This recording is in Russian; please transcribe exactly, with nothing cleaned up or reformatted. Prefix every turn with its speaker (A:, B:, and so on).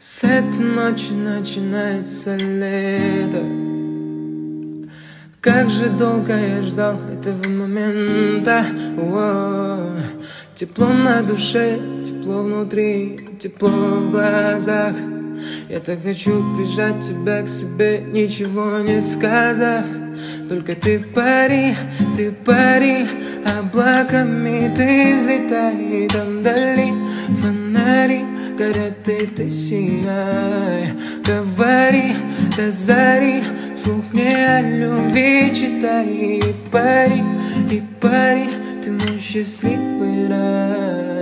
A: С этой ночи начинается лето. Как же долго я ждал этого момента. О-о-о. Тепло на душе, тепло внутри, тепло в глазах. Я так хочу прижать тебя к себе, ничего не сказав. Только ты пари, ты пари, облаками ты взлетай. Там вдали фонари горят, и ты сияй. Говори до зари, вслух мне о любви читай. И пари, и пари, ты мой счастливый рай.